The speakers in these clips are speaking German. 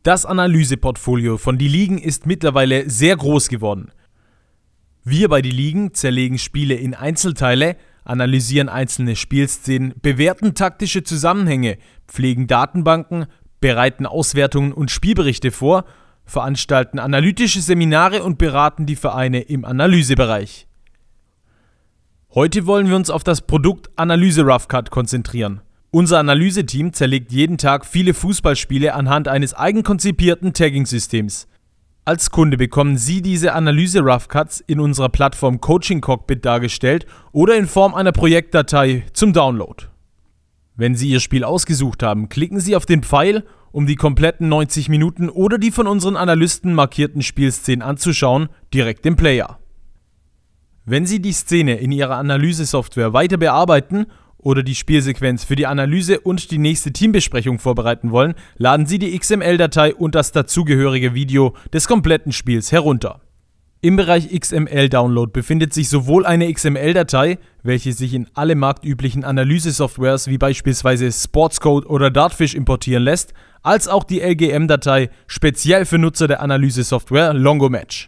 Das Analyseportfolio von Die Ligen ist mittlerweile sehr groß geworden. Wir bei Die Ligen zerlegen Spiele in Einzelteile, analysieren einzelne Spielszenen, bewerten taktische Zusammenhänge, pflegen Datenbanken, bereiten Auswertungen und Spielberichte vor, veranstalten analytische Seminare und beraten die Vereine im Analysebereich. Heute wollen wir uns auf das Produkt Analyse Rough Cut konzentrieren. Unser Analyseteam zerlegt jeden Tag viele Fußballspiele anhand eines eigenkonzipierten Tagging-Systems. Als Kunde bekommen Sie diese Analyse Rough Cuts in unserer Plattform Coaching Cockpit dargestellt oder in Form einer Projektdatei zum Download. Wenn Sie Ihr Spiel ausgesucht haben, klicken Sie auf den Pfeil, um die kompletten 90 Minuten oder die von unseren Analysten markierten Spielszenen anzuschauen, direkt im Player. Wenn Sie die Szene in Ihrer Analysesoftware weiter bearbeiten oder die Spielsequenz für die Analyse und die nächste Teambesprechung vorbereiten wollen, laden Sie die XML-Datei und das dazugehörige Video des kompletten Spiels herunter. Im Bereich XML-Download befindet sich sowohl eine XML-Datei, welche sich in alle marktüblichen Analysesoftwares wie beispielsweise Sportscode oder Dartfish importieren lässt, als auch die LGM-Datei speziell für Nutzer der Analysesoftware Longomatch.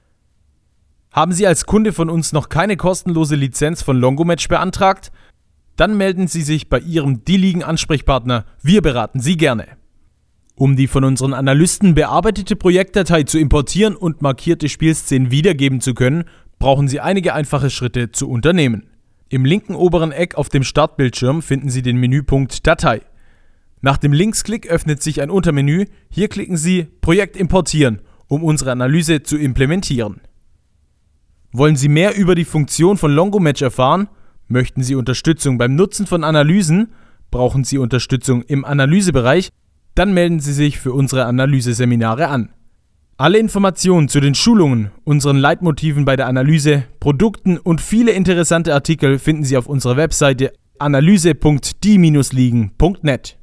Haben Sie als Kunde von uns noch keine kostenlose Lizenz von Longomatch beantragt? Dann melden Sie sich bei Ihrem Die Ligen-Ansprechpartner, wir beraten Sie gerne. Um die von unseren Analysten bearbeitete Projektdatei zu importieren und markierte Spielszenen wiedergeben zu können, brauchen Sie einige einfache Schritte zu unternehmen. Im linken oberen Eck auf dem Startbildschirm finden Sie den Menüpunkt Datei. Nach dem Linksklick öffnet sich ein Untermenü, hier klicken Sie Projekt importieren, um unsere Analyse zu implementieren. Wollen Sie mehr über die Funktion von Longomatch erfahren? Möchten Sie Unterstützung beim Nutzen von Analysen? Brauchen Sie Unterstützung im Analysebereich? Dann melden Sie sich für unsere Analyseseminare an. Alle Informationen zu den Schulungen, unseren Leitmotiven bei der Analyse, Produkten und viele interessante Artikel finden Sie auf unserer Webseite analyse.die-ligen.net.